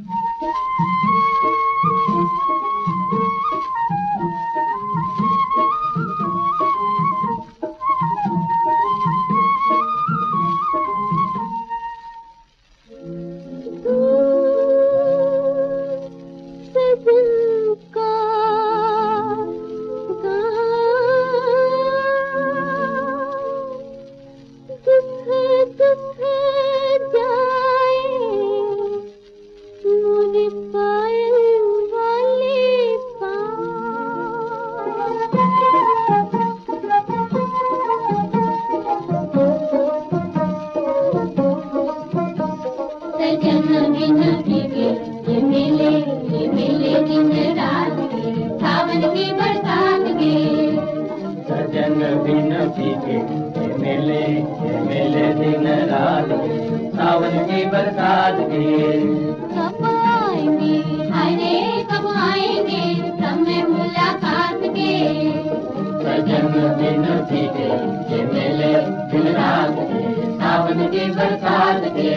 सजन बिन फीके मेले दिन रात के सावन की बरसात के। कब आएंगे हरे कब आएंगे समय मुलाकात के। सजन बिन फीके मेले दिन रात के सावन की बरसात के।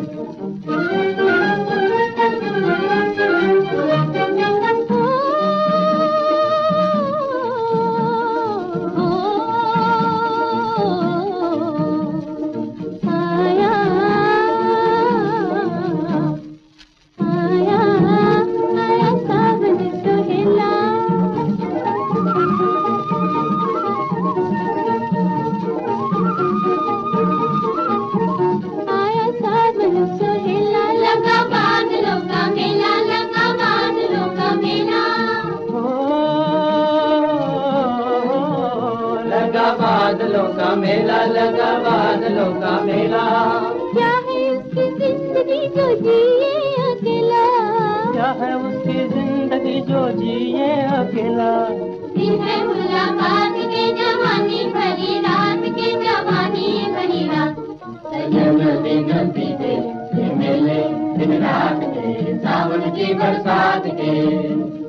बादलों का मेला लगा बादलों का मेला। क्या है उसकी जिंदगी जो जिए अकेला। क्या है उसकी जिंदगी जो जिए अकेला। दिन है मुलाकात के जवानी भरी रात के जवानी भरी रात। सजन दिन बीते मेले दिन रात के सावन की बरसात के।